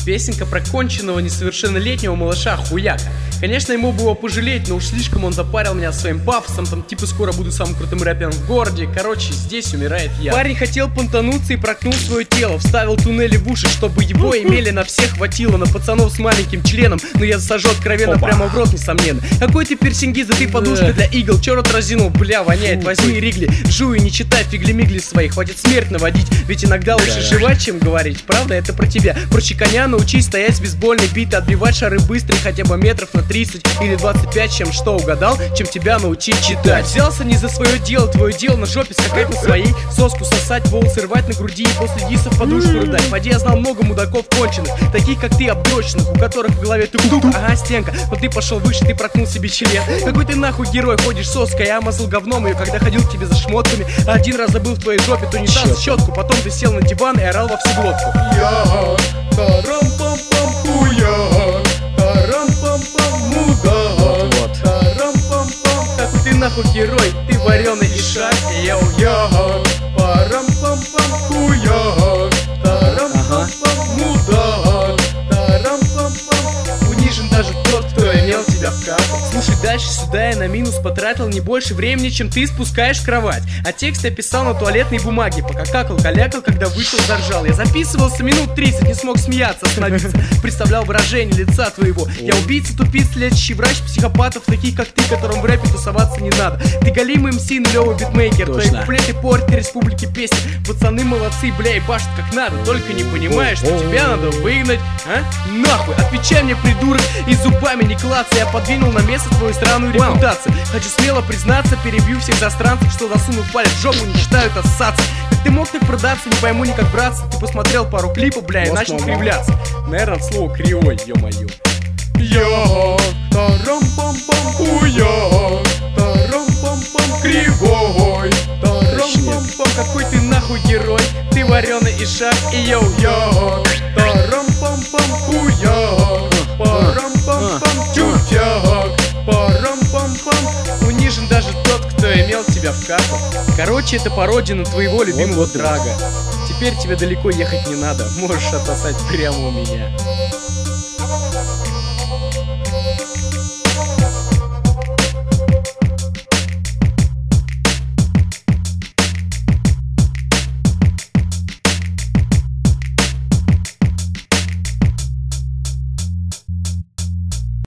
Песенка про конченного несовершеннолетнего малыша Хуяка. Конечно, ему бы его пожалеть, но уж слишком он запарил меня своим пафосом. Там типа скоро буду самым крутым рэпером в городе. Короче, здесь умирает я. Парень хотел понтануться и прокнул свое тело. Вставил туннели в уши, чтобы его имели на всех хватило. На пацанов с маленьким членом, но я засажу откровенно прямо в рот, несомненно. Какой ты персингиза, ты подушка для игл. Чё рот разинул, бля, воняет. Возьми ригли, жуй и не читай фигли-мигли свои. Хватит смерть наводить, ведь иногда лучше жевать, чем говорить. Правда, это про тебя. Проще коня научись стоять с бейсбольной битой, отбивать шары быстрые хотя бы метров на 30 или 25, чем что угадал, чем тебя научить читать. Взялся не за свое дело, твое дело на жопе скакать на своей, соску сосать, волосы рвать на груди и после дисов подушку рыдать. Поди, я знал много мудаков конченых, таких как ты, обдроченных, у которых в голове тук-тук, ага, стенка. Но ты пошел выше, ты прокнул себе член. Какой ты нахуй герой, ходишь соской, я мазал говном ее, когда ходил к тебе за шмотками. Один раз забыл в твоей жопе тунитаз, щетку, потом ты сел на диван и орал во всю глотку. Я тарам-пам-пам хуяк, тарам-пам-пам мудак, тарам-пам-пам. Какой ты нахуй герой, ты вареный и шаг. Я парам-пам-пам хуяк, тарам-пам-пам мудак, тарам-пам-пам. Унижен даже тот, кто имел тебя в капу. Слушай, дальше сюда я на минус потратил не больше времени, чем ты спускаешь в кровать. А текст я писал на туалетной бумаге, пока калякал, когда вышел, заржал. Я записывался минут 30, не смог смеяться, остановиться. Представлял выражение лица твоего. Я убийца, тупиц, лечащий врач психопатов, таких как ты, которым в рэпе тусоваться не надо. Ты галимый МС, нулевый битмейкер. Твои куплеты портят республики песни. Пацаны молодцы, бля, и башут как надо. Только не понимаешь, что тебя надо выгнать, а? Нахуй, отвечай мне, придурок, и зубами не клацай. Я подвинул на место твою странную репутацию. Хочу смело признаться, перебью всех застранцев, что засунув палец в жопу, не считают ассоциации. Как ты мог так продаться, не пойму никак, братцы. Ты посмотрел пару клипов, бля, и начал кривляться. Наверное, от слова кривой, ё-моё. Я тарам-пам-пам хуяк, тарам-пам-пам кривой, тарам-пам-пам. Какой ты нахуй герой, ты вареный и шаг, и йоу. Я тарам-пам-пам хуяк, парам-пам-пам тюфяк, парам-пам-пам. Унижен даже тот, кто имел тебя в капу. Короче, это пародия на твоего любимого Драга. Теперь тебе далеко ехать не надо, можешь отсосать прямо у меня.